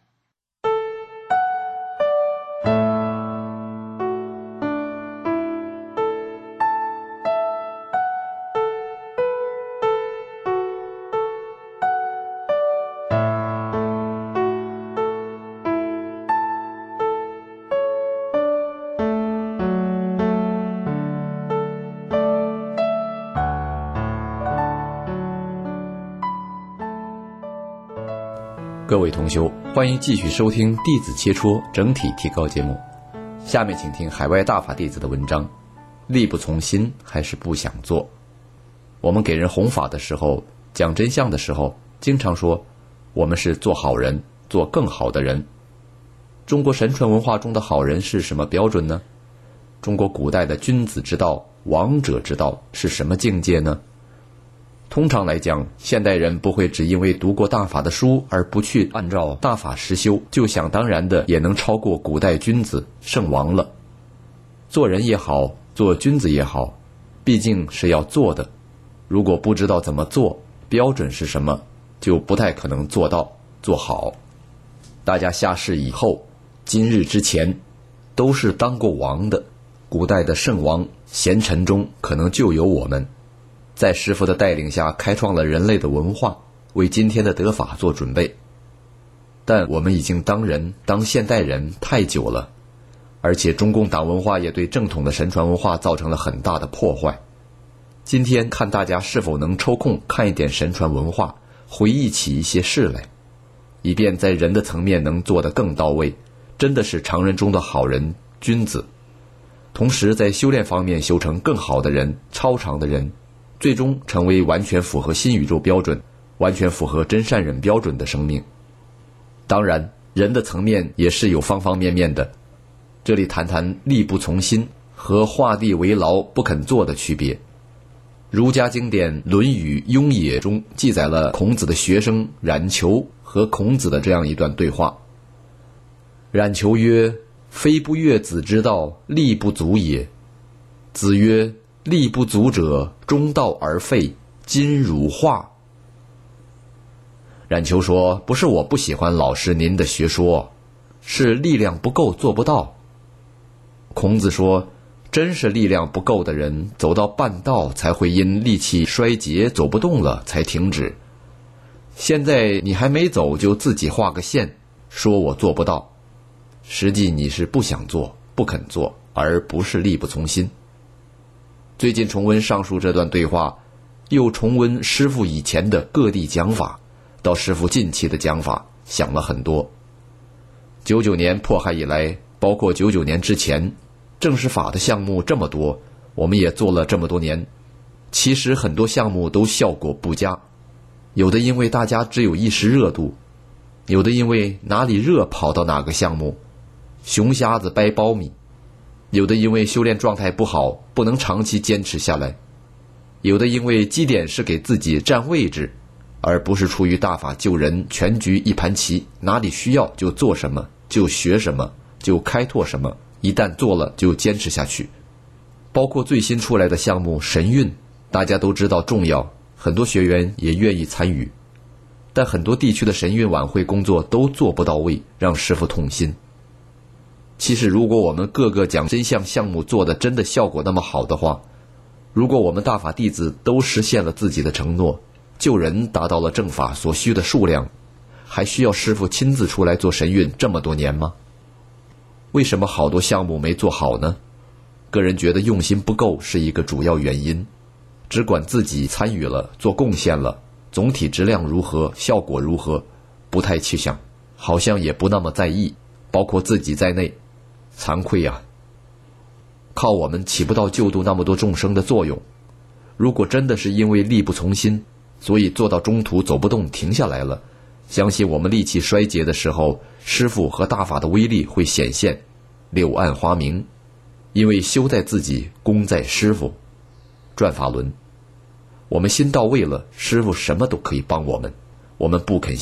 S6: 各位同修，欢迎继续收听弟子切磋整体提高节目。下面请听海外大法弟子的文章，力不从心还是不想做。我们给人弘法的时候，讲真相的时候，经常说我们是做好人，做更好的人。中国神传文化中的好人是什么标准呢？中国古代的君子之道、王者之道是什么境界呢？通常来讲，现代人不会只因为读过大法的书而不去按照大法实修，就想当然的也能超过古代君子圣王了。做人也好，做君子也好，毕竟是要做的。如果不知道怎么做，标准是什么，就不太可能做到做好。大家下世以后，今日之前，都是当过王的。古代的圣王贤臣中可能就有我们，在师父的带领下开创了人类的文化，为今天的得法做准备。但我们已经当人当现代人太久了，而且中共党文化也对正统的神传文化造成了很大的破坏。今天看大家是否能抽空看一点神传文化，回忆起一些事来，以便在人的层面能做得更到位，真的是常人中的好人君子。同时在修炼方面修成更好的人，超常的人，最终成为完全符合新宇宙标准，完全符合真善忍标准的生命。当然人的层面也是有方方面面的，这里谈谈力不从心和画地为牢不肯做的区别。儒家经典《论语雍也》中记载了孔子的学生冉求和孔子的这样一段对话。冉求曰：非不悦子之道，力不足也。子曰：力不足者，中道而废，今汝化。冉求说，不是我不喜欢老师您的学说，是力量不够做不到。孔子说，真是力量不够的人，走到半道才会因力气衰竭走不动了才停止。现在你还没走就自己画个线，说我做不到，实际你是不想做不肯做，而不是力不从心。最近重温上述这段对话，又重温师父以前的各地讲法，到师父近期的讲法，想了很多。九九年迫害以来，包括九九年之前，正式法的项目这么多，我们也做了这么多年，其实很多项目都效果不佳，有的因为大家只有一时热度，有的因为哪里热跑到哪个项目，熊瞎子掰苞米，有的因为修炼状态不好，不能长期坚持下来，有的因为基点是给自己占位置，而不是出于大法救人，全局一盘棋，哪里需要就做什么，就学什么，就开拓什么，一旦做了就坚持下去。包括最新出来的项目神韵，大家都知道重要，很多学员也愿意参与，但很多地区的神韵晚会工作都做不到位，让师父痛心。其实如果我们各个讲真相项目做的真的效果那么好的话，如果我们大法弟子都实现了自己的承诺，救人达到了正法所需的数量，还需要师父亲自出来做神韵这么多年吗？为什么好多项目没做好呢？个人觉得用心不够是一个主要原因，只管自己参与了，做贡献了，总体质量如何，效果如何，不太去想，好像也不那么在意，包括自己在内，惭愧啊！靠我们起不到救度那么多众生的作用。如果真的是因为力不从心，所以做到中途走不动停下来了，相信我们力气衰竭的时候，师父和大法的威力会显现，柳暗花明。因为修在自己，功在师父。转法轮，我们心到位了，师父什么都可以帮我们。我们不肯修，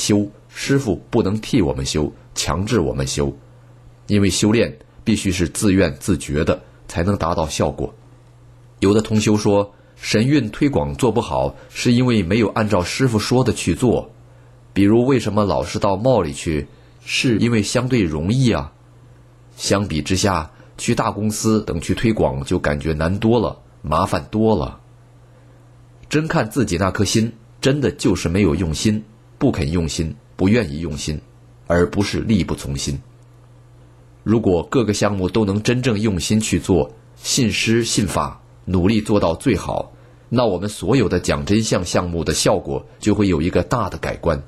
S6: 师父不能替我们修，强制我们修，因为修炼必须是自愿自觉的，才能达到效果。有的同修说，神韵推广做不好，是因为没有按照师父说的去做。比如为什么老是到庙里去，是因为相对容易啊。相比之下，去大公司等去推广就感觉难多了，麻烦多了。真看自己那颗心，真的就是没有用心，不肯用心，不愿意用心，而不是力不从心。如果各个项目都能真正用心去做，信师信法，努力做到最好，那我们所有的讲真相项目的效果就会有一个大的改观。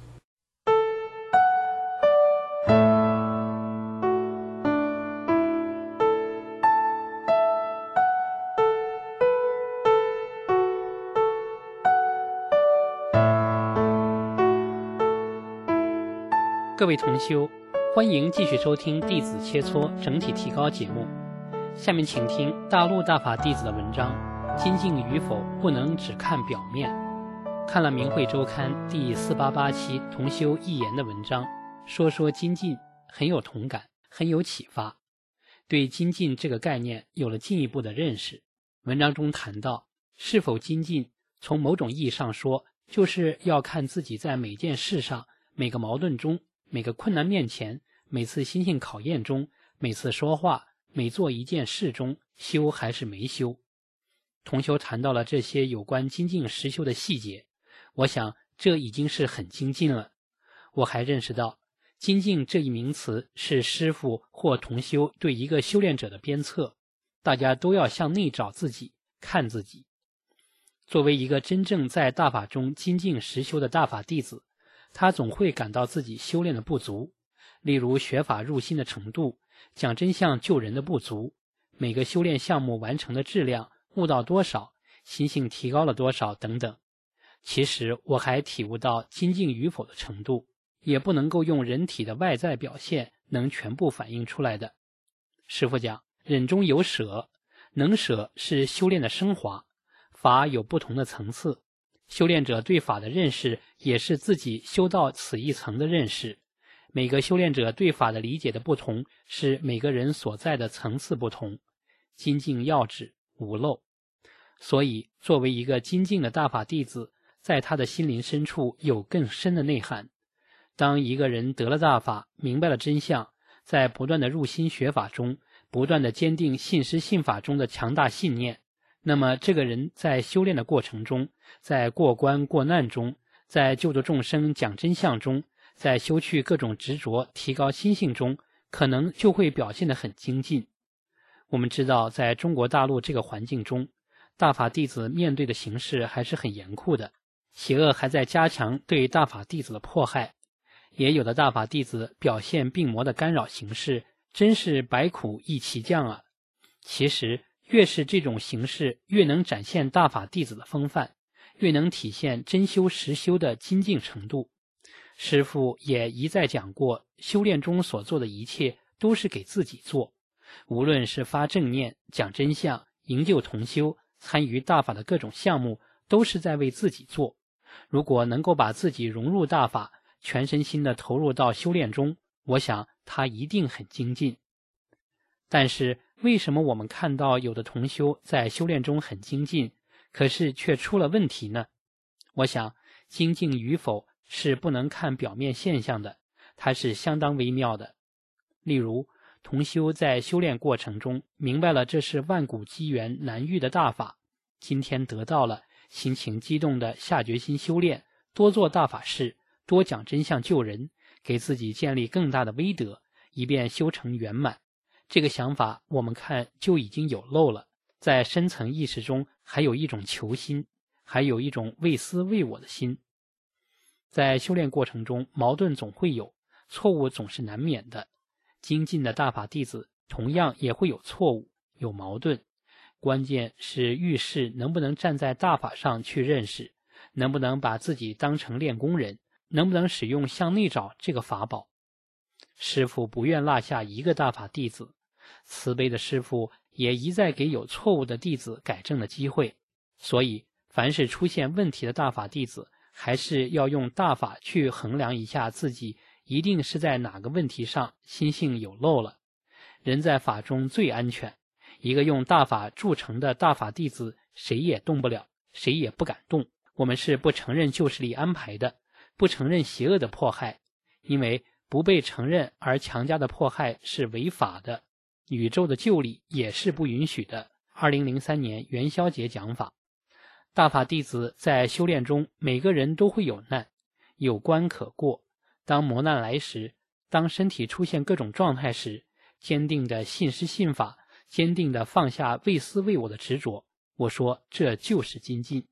S7: 各位同修，欢迎继续收听弟子切磋整体提高节目。下面请听大陆大法弟子的文章，精进与否不能只看表面。看了明慧周刊第四八八期同修一言的文章，说说精进，很有同感，很有启发，对精进这个概念有了进一步的认识。文章中谈到，是否精进，从某种意义上说，就是要看自己在每件事上，每个矛盾中，每个困难面前，每次心性考验中，每次说话，每做一件事中，修还是没修。同修谈到了这些有关精进实修的细节，我想这已经是很精进了。我还认识到，精进这一名词是师父或同修对一个修炼者的鞭策，大家都要向内找自己，看自己。作为一个真正在大法中精进实修的大法弟子，他总会感到自己修炼的不足，例如学法入心的程度，讲真相救人的不足，每个修炼项目完成的质量，悟到多少，心性提高了多少等等。其实我还体悟到精进与否的程度，也不能够用人体的外在表现能全部反映出来的。师父讲，忍中有舍，能舍是修炼的升华，法有不同的层次，修炼者对法的认识也是自己修到此一层的认识。每个修炼者对法的理解的不同，是每个人所在的层次不同。精进要旨，无漏。所以作为一个精进的大法弟子，在他的心灵深处有更深的内涵。当一个人得了大法，明白了真相，在不断的入心学法中，不断的坚定信师信法中的强大信念，那么这个人在修炼的过程中，在过关过难中，在救度众生讲真相中，在修去各种执着提高心性中，可能就会表现得很精进。我们知道，在中国大陆这个环境中，大法弟子面对的形势还是很严酷的，邪恶还在加强对大法弟子的迫害，也有的大法弟子表现病魔的干扰形式，真是百苦一齐降啊。其实越是这种形式，越能展现大法弟子的风范，越能体现真修实修的精进程度。师父也一再讲过，修炼中所做的一切都是给自己做，无论是发正念、讲真相、营救同修、参与大法的各种项目，都是在为自己做。如果能够把自己融入大法，全身心的投入到修炼中，我想他一定很精进。但是为什么我们看到有的同修在修炼中很精进，可是却出了问题呢？我想精进与否是不能看表面现象的，它是相当微妙的。例如，同修在修炼过程中明白了这是万古机缘难遇的大法，今天得到了，心情激动的下决心修炼，多做大法事，多讲真相救人，给自己建立更大的威德，以便修成圆满。这个想法我们看就已经有漏了，在深层意识中还有一种求心，还有一种为私为我的心。在修炼过程中，矛盾总会有，错误总是难免的。精进的大法弟子同样也会有错误，有矛盾。关键是遇事能不能站在大法上去认识，能不能把自己当成练功人，能不能使用向内找这个法宝。师父不愿落下一个大法弟子，慈悲的师父也一再给有错误的弟子改正的机会。所以凡是出现问题的大法弟子， 还是要用大法去衡量一下自己一定是在哪个问题上心性有漏了。人在法中最安全，一个用大法铸成的大法弟子，谁也动不了，谁也不敢动。我们是不承认旧势力安排的，不承认邪恶的迫害，因为不被承认而强加的迫害是违法的，宇宙的旧理也是不允许的。二零零三年元宵节讲法，大法弟子在修炼中，每个人都会有难，有关可过。当磨难来时，当身体出现各种状态时，坚定的信师信法，坚定的放下为私为我的执着。我说，这就是精进。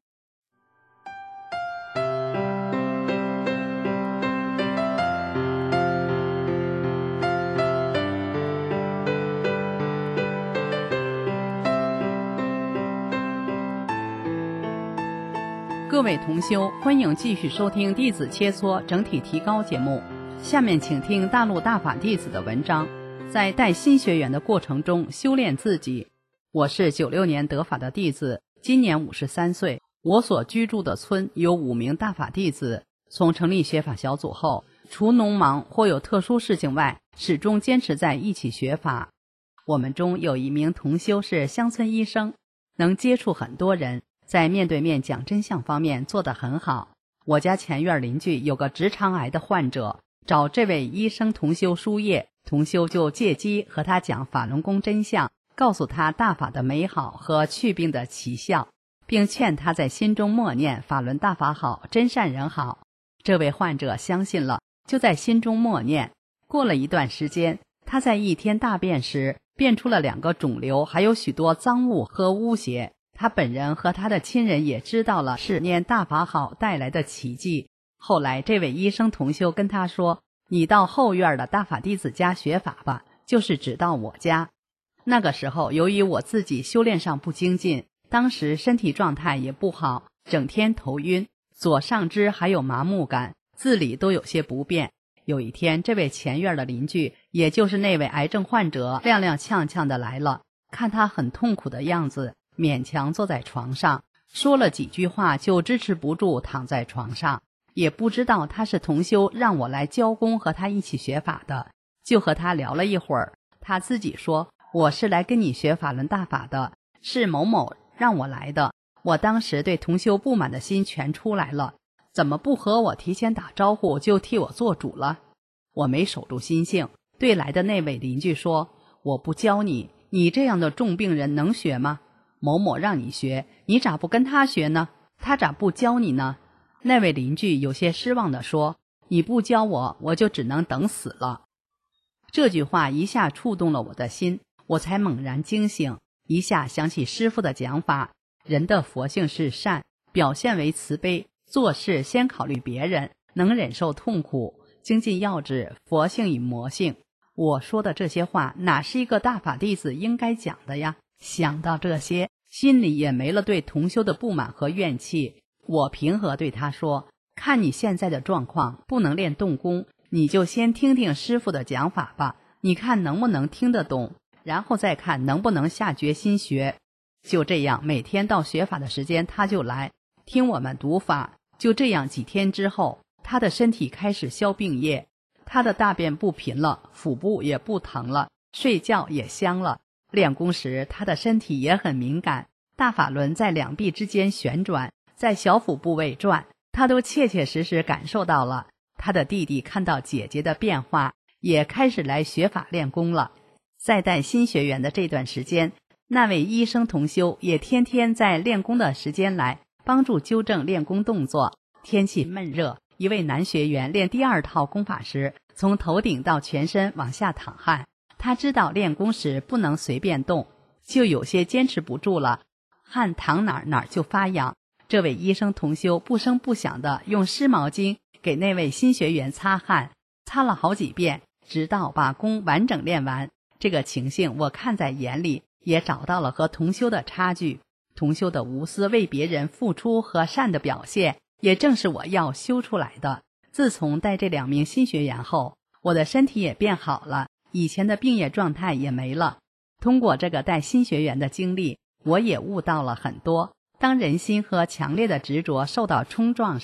S8: 各位同修，欢迎继续收听弟子切磋整体提高节目。下面请听大陆大法弟子的文章，在带新学员的过程中修炼自己。我是九六年得法的弟子，今年五十三岁。我所居住的村有五名大法弟子，从成立学法小组后，除农忙或有特殊事情外，始终坚持在一起学法。我们中有一名同修是乡村医生，能接触很多人，在面对面讲真相方面做得很好。我家前院邻居有个直肠癌的患者，找这位医生同修输液，同修就借机和他讲法轮功真相，告诉他大法的美好和去病的奇效，并劝他在心中默念法轮大法好，真善人好。这位患者相信了，就在心中默念。过了一段时间，他在一天大便时变出了两个肿瘤，还有许多脏物和污血。他本人和他的亲人也知道了是念大法好带来的奇迹。后来这位医生同修跟他说，你到后院的大法弟子家学法吧，就是指到我家。那个时候由于我自己修炼上不精进，当时身体状态也不好，整天头晕，左上肢还有麻木感，自理都有些不便。有一天，这位前院的邻居，也就是那位癌症患者，踉踉跄跄的来了，看他很痛苦的样子，勉强坐在床上，说了几句话就支持不住躺在床上。也不知道他是同修让我来教功和他一起学法的，就和他聊了一会儿。他自己说，我是来跟你学法轮大法的，是某某让我来的。我当时对同修不满的心全出来了，怎么不和我提前打招呼就替我做主了？我没守住心性，对来的那位邻居说，我不教你，你这样的重病人能学吗？某某让你学，你咋不跟他学呢？他咋不教你呢？那位邻居有些失望地说，你不教我，我就只能等死了。这句话一下触动了我的心，我才猛然惊醒，一下想起师父的讲法，人的佛性是善，表现为慈悲，做事先考虑别人，能忍受痛苦，精进要旨，佛性与魔性。我说的这些话哪是一个大法弟子应该讲的呀？想到这些，心里也没了对同修的不满和怨气。我平和对他说，看你现在的状况，不能练动功，你就先听听师父的讲法吧，你看能不能听得懂，然后再看能不能下决心学。就这样，每天到学法的时间他就来听我们读法。就这样几天之后，他的身体开始消病液，他的大便不频了，腹部也不疼了，睡觉也香了。练功时他的身体也很敏感，大法轮在两臂之间旋转，在小腹部位转，他都切切实实感受到了。他的弟弟看到姐姐的变化，也开始来学法练功了。在带新学员的这段时间，那位医生同修也天天在练功的时间来帮助纠正练功动作。天气闷热，一位男学员练第二套功法时，从头顶到全身往下淌汗。他知道练功时不能随便动，就有些坚持不住了，汗淌哪儿哪儿就发痒。这位医生同修不声不响地用湿毛巾给那位新学员擦汗，擦了好几遍，直到把功完整练完。这个情形我看在眼里，也找到了和同修的差距。同修的无私为别人付出和善的表现，也正是我要修出来的。自从带这两名新学员后，我的身体也变好了，以前的病业状态也没了。通过这个带新学员的经历，我也悟到了很多。当人心和强烈的执着受到冲撞时，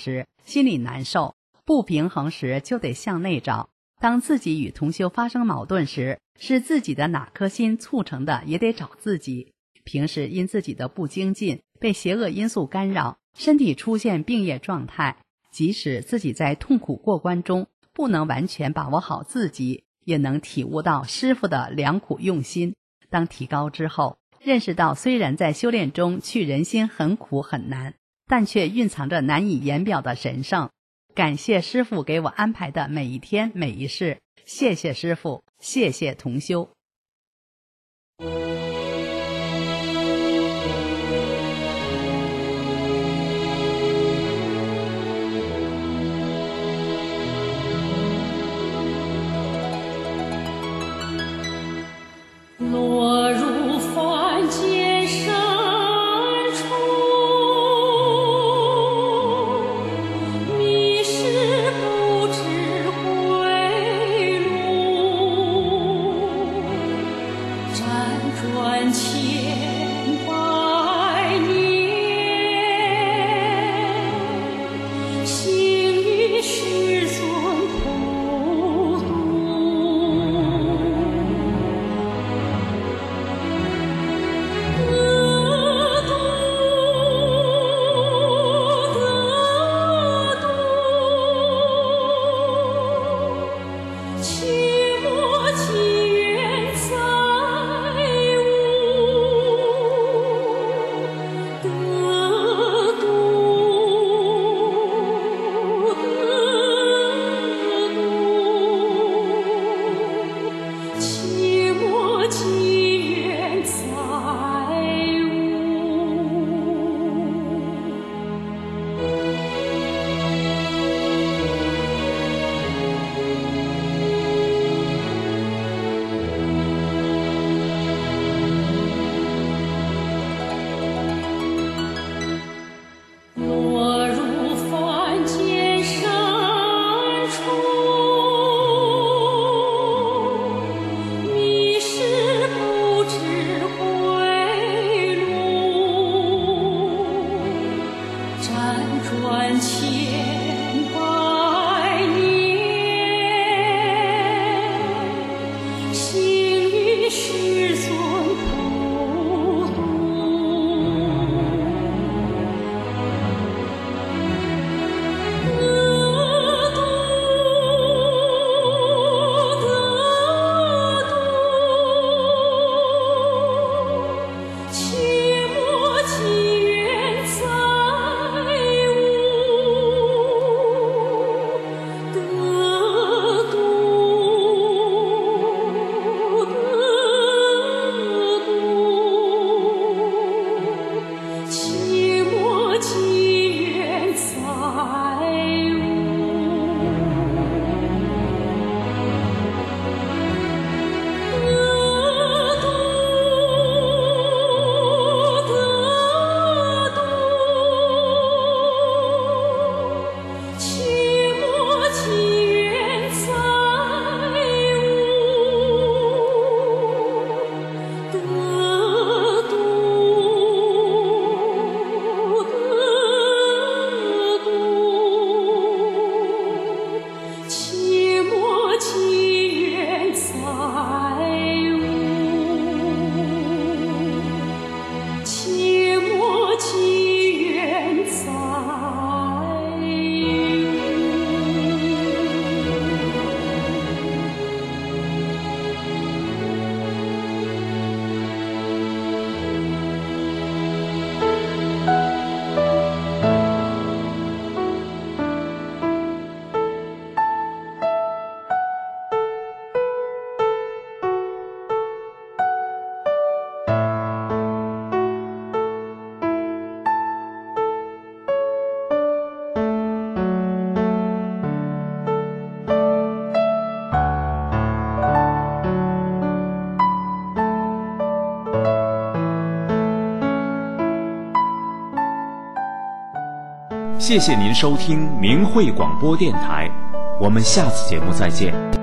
S8: 心里难受，不平衡时就得向内找。当自己与同修发生矛盾时，是自己的哪颗心促成的，也得找自己。平时因自己的不精进，被邪恶因素干扰，身体出现病业状态，即使自己在痛苦过关中不能完全把握好自己，也能体悟到师父的良苦用心。当提高之后，认识到虽然在修炼中去人心很苦很难，但却蕴藏着难以言表的神圣。感谢师父给我安排的每一天每一世，谢谢师父，谢谢同修。
S9: 落入凡间深处，迷失不知归路，辗转千百年，行于世尊普度。
S1: 谢谢您收听明慧广播电台，我们下次节目再见。